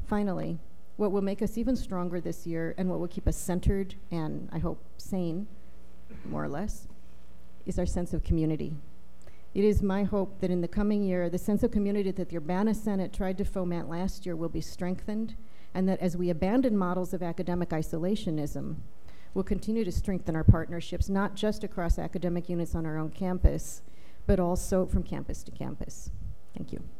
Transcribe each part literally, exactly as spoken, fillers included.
Finally, what will make us even stronger this year and what will keep us centered and, I hope, sane, more or less, is our sense of community. It is my hope that in the coming year, the sense of community that the Urbana Senate tried to foment last year will be strengthened, and that as we abandon models of academic isolationism, we'll continue to strengthen our partnerships, not just across academic units on our own campus, but also from campus to campus. Thank you.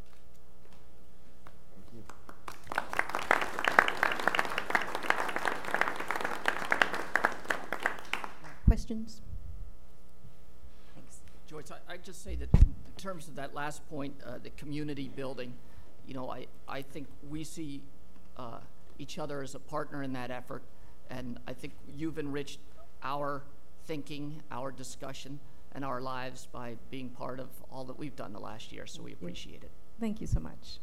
Questions? Thanks. Joyce, I, I'd just say that in terms of that last point, uh, the community building, you know, I, I think we see uh, each other as a partner in that effort, and I think you've enriched our thinking, our discussion, and our lives by being part of all that we've done the last year, so we appreciate it. Thank you so much.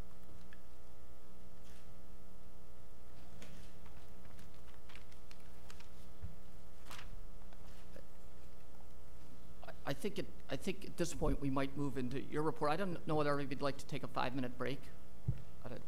I think, it, I think at this point we might move into your report. I don't know whether you'd like to take a five-minute break. It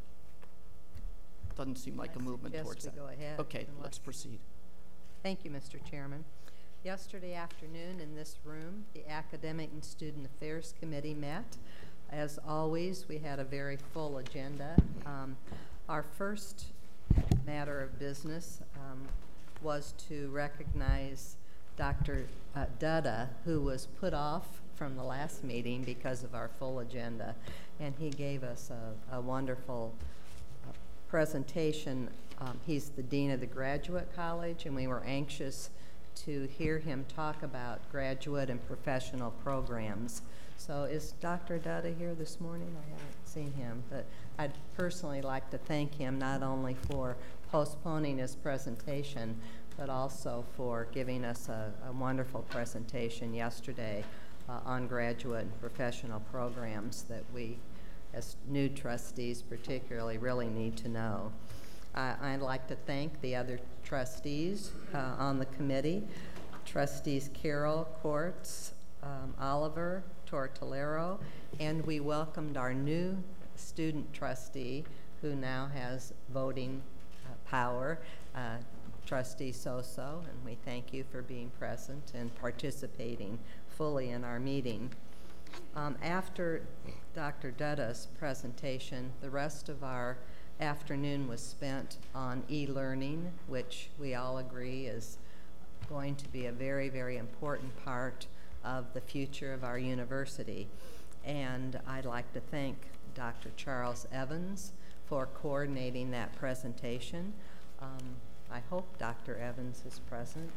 doesn't seem like a movement towards that. Go ahead. Okay, let's proceed. Thank you, Mister Chairman. Yesterday afternoon in this room, the Academic and Student Affairs Committee met. As always, we had a very full agenda. Um, our first matter of business um, was to recognize Doctor Uh, Dutta, who was put off from the last meeting because of our full agenda, and he gave us a, a wonderful uh, presentation. Um, he's the Dean of the Graduate College, and we were anxious to hear him talk about graduate and professional programs. So is Doctor Dutta here this morning? I haven't seen him, but I'd personally like to thank him not only for postponing his presentation, but also for giving us a, a wonderful presentation yesterday uh, on graduate and professional programs that we, as new trustees particularly, really need to know. Uh, I'd like to thank the other trustees uh, on the committee, Trustees Carroll, Quartz, um, Oliver, Tortolero, and we welcomed our new student trustee who now has voting uh, power, uh, Trustee Soso, and we thank you for being present and participating fully in our meeting. Um, after Doctor Dutta's presentation, the rest of our afternoon was spent on e-learning, which we all agree is going to be a very, very important part of the future of our university. And I'd like to thank Doctor Charles Evans for coordinating that presentation. Um, I hope Doctor Evans is present.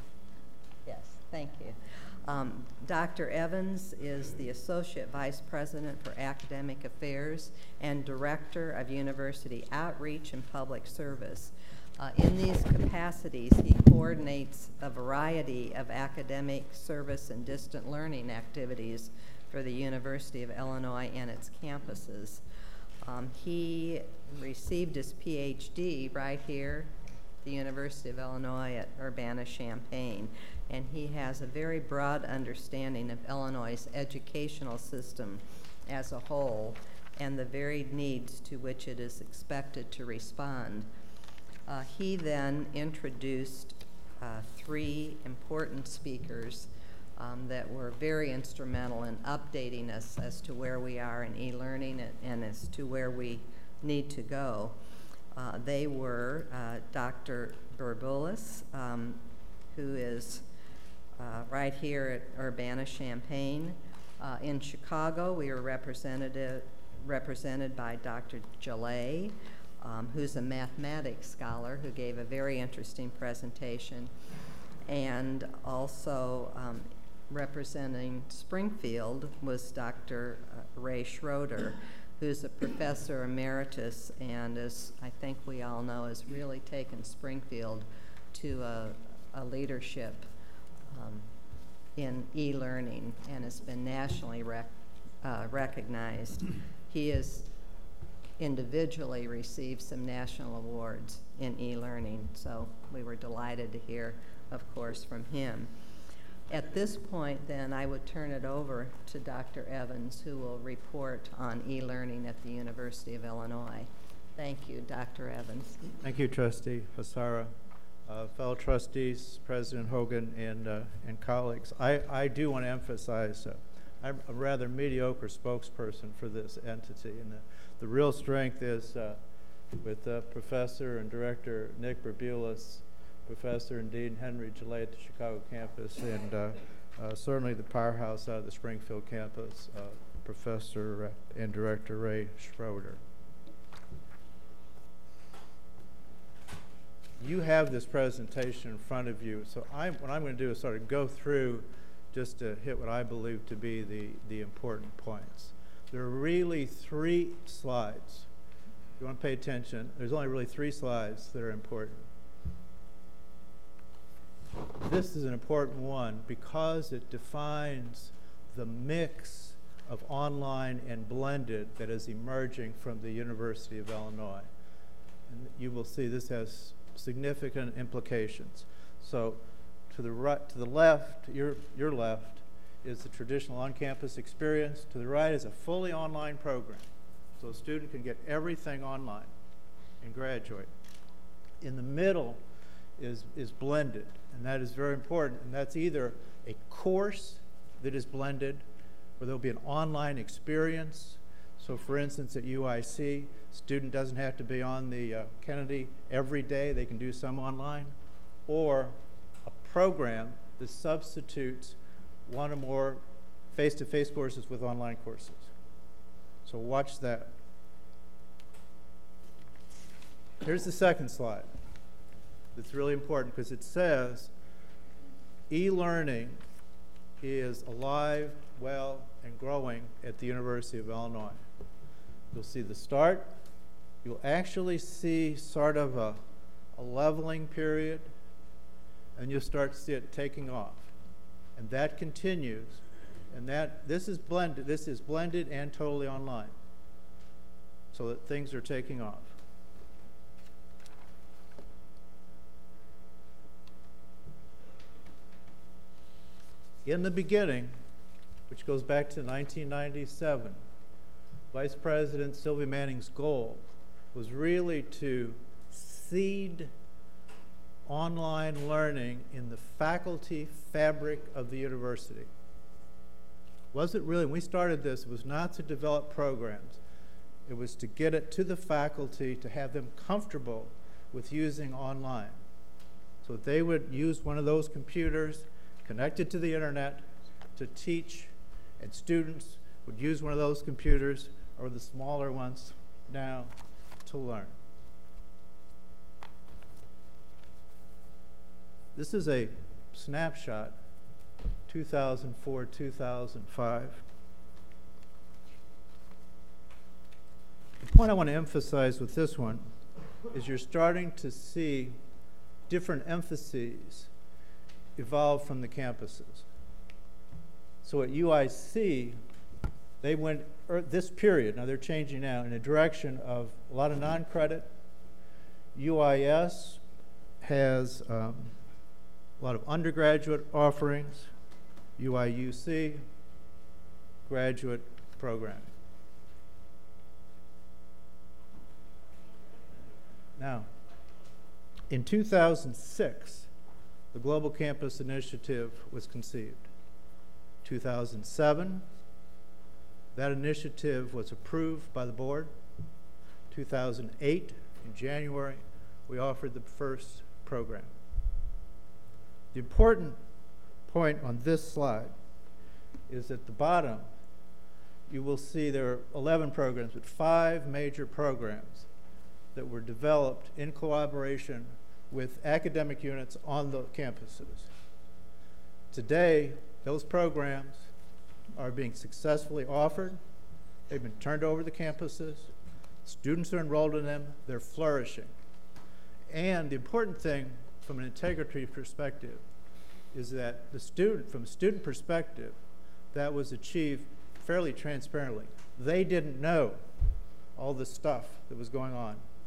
Yes, thank you. Um, Doctor Evans is the Associate Vice President for Academic Affairs and Director of University Outreach and Public Service. Uh, in these capacities, he coordinates a variety of academic, service, and distant learning activities for the University of Illinois and its campuses. Um, he received his P H D right here the University of Illinois at Urbana-Champaign, and he has a very broad understanding of Illinois' educational system as a whole and the varied needs to which it is expected to respond. Uh, he then introduced uh, three important speakers um, that were very instrumental in updating us as to where we are in e-learning and, and as to where we need to go. Uh, they were uh, Doctor Burbulis, um, who is uh, right here at Urbana-Champaign. Uh, in Chicago, we were represented, represented by Doctor Jalay, um, who's a mathematics scholar who gave a very interesting presentation. And also um, representing Springfield was Doctor Uh, Ray Schroeder, who's a professor emeritus and, as I think we all know, has really taken Springfield to a, a leadership um, in e-learning and has been nationally rec uh, recognized. He has individually received some national awards in e-learning, so we were delighted to hear, of course, from him. At this point, then, I would turn it over to Doctor Evans, who will report on e-learning at the University of Illinois. Thank you, Doctor Evans. Thank you, Trustee Hasara. Uh, fellow trustees, President Hogan, and, uh, and colleagues, I, I do want to emphasize uh, I'm a rather mediocre spokesperson for this entity, and the, the real strength is uh, with uh, Professor and Director Nick Berbulis, Professor and Dean Henry Gillette at the Chicago campus, and uh, uh, certainly the powerhouse out of the Springfield campus, uh, Professor uh, and Director Ray Schroeder. You have this presentation in front of you, so I'm, what I'm going to do is sort of go through just to hit what I believe to be the, the important points. There are really three slides. If you want to pay attention, there's only really three slides that are important. This is an important one because it defines the mix of online and blended that is emerging from the University of Illinois. And you will see this has significant implications. So to the right, to the left, your, your left, is the traditional on-campus experience. To the right is a fully online program. So a student can get everything online and graduate. In the middle is, is blended, and that is very important. And that's either a course that is blended, where there'll be an online experience. So for instance, at U I C, student doesn't have to be on the uh, Kennedy every day. They can do some online. Or a program that substitutes one or more face-to-face courses with online courses. So watch that. Here's the second slide. It's really important because it says e-learning is alive, well, and growing at the University of Illinois. You'll see the start. You'll actually see sort of a, a leveling period, and you'll start to see it taking off. And that continues. And that this is blended, this is blended and totally online, so that things are taking off. In the beginning, which goes back to nineteen ninety-seven, Vice President Sylvia Manning's goal was really to seed online learning in the faculty fabric of the university. Wasn't really, when we started this, it was not to develop programs. It was to get it to the faculty, to have them comfortable with using online. So they would use one of those computers connected to the internet to teach, and students would use one of those computers, or the smaller ones now, to learn. This is a snapshot, two thousand four, two thousand five. The point I want to emphasize with this one is you're starting to see different emphases evolve from the campuses. So at U I C, they went, er, this period, now they're changing now, in a direction of a lot of non-credit. U I S has um, a lot of undergraduate offerings. U I U C, graduate programming. Now, in two thousand six, the Global Campus Initiative was conceived. two thousand seven, that initiative was approved by the board. two thousand eight, in January, we offered the first program. The important point on this slide is at the bottom, you will see there are eleven programs, but five major programs that were developed in collaboration with academic units on the campuses. Today, those programs are being successfully offered. They've been turned over to the campuses. Students are enrolled in them. They're flourishing. And the important thing from an integrity perspective is that the student, from a student perspective, that was achieved fairly transparently. They didn't know all the stuff that was going on